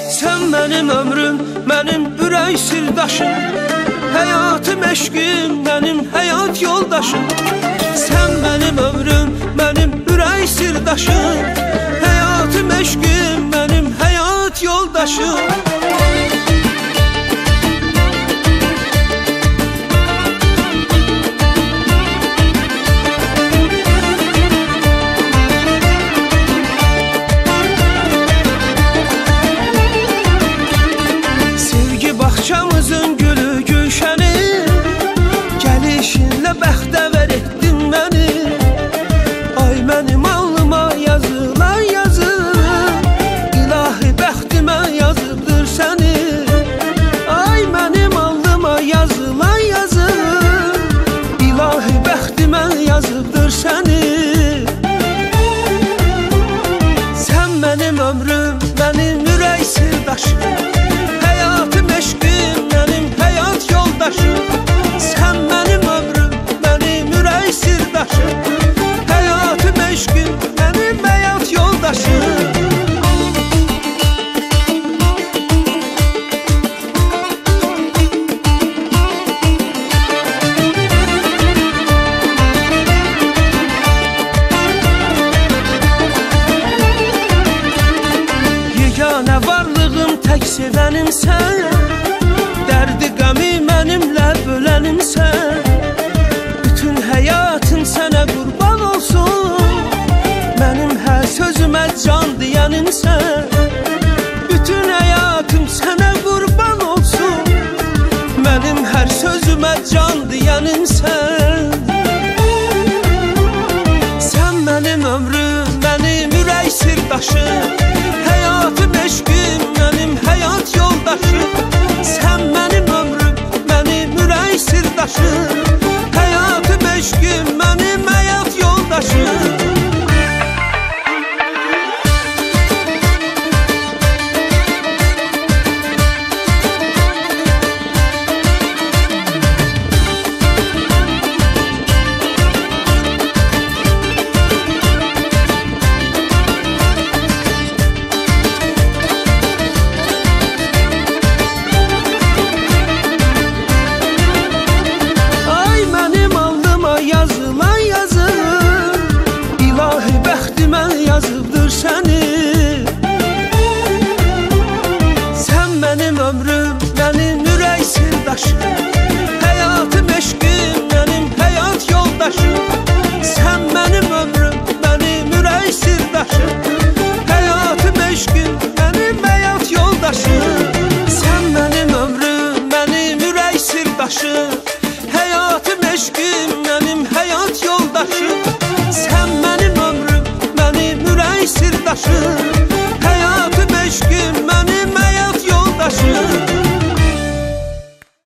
Sən mənim ömrüm, mənim ürək sirdaşım, həyatım, eşqim, mənim həyat yoldaşım. Sən mənim ömrüm, mənim ürək sirdaşım, həyatım, eşqim, mənim həyat yoldaşım. Bağçamızın gülü gülşəni, gəlişinlə bəxtəvər etdin məni. Ay mənim alnıma yazılan yazı, ilahi bəxtimə yazıbdır səni. Ay mənim alnıma yazılan yazı, ilahi bəxtimə yazıbdır səni. Sən mənim ömrüm, mənim ürək sirdaşım, həyatım, eşqim, mənim həyat yoldaşım. Sən mənim ömrüm, mənim ürək sirdaşım, həyatım, eşqim, mənim həyat yoldaşım. Yeganə varlığım, tək sevənimsən, dərdi qəmi mənimlə bölənimsən. Bütün həyatım sənə qurban olsun, mənim hər sözümə can deyənimsən. Bütün həyatım sənə qurban olsun, mənim hər sözümə can deyənimsən. Sən mənim ömrüm, mənim ürək sirdaşım, həyatım, eşqim, mənim həyat yoldaşım. Sən mənim ömrüm, mənim ürək sirdaşım, həyatım, eşqim, mənim həyat yoldaşım. Yazılan yazı, ilahi bəxtimə yazıbdır